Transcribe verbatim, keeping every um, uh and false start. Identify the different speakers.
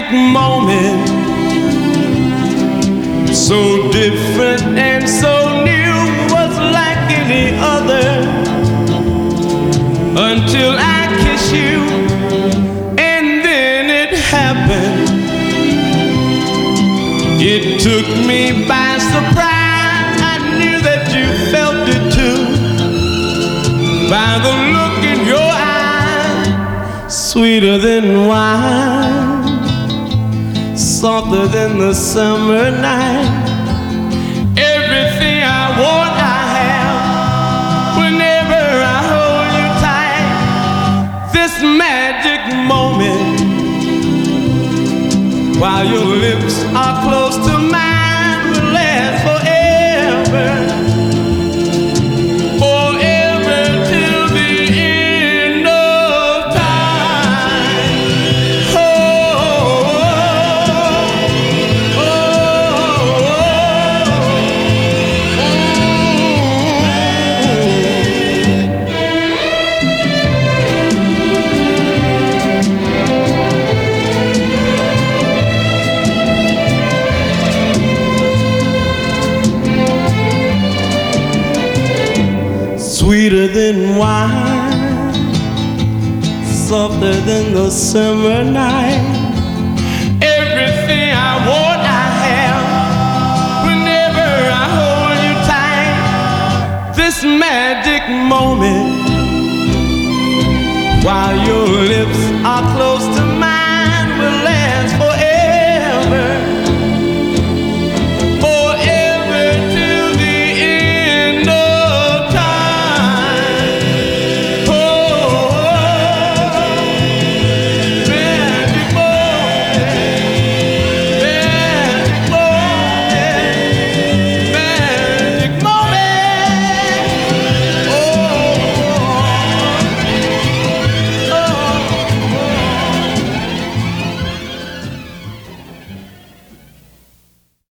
Speaker 1: moment, so different and so new, was like any other, until I kiss you, and then it happened. It took me by surprise. I knew that you felt it too, by the look in your eyes, sweeter than wine, softer than the summer night. Everything I want, I have, whenever I hold you tight. This magic moment, while your lips are close to mine, will last forever. Forever till the end of time. Oh, oh, oh, sweeter than wine, softer than the summer night. Everything I want, I have, whenever I hold you tight. This magic moment, while your lips are close to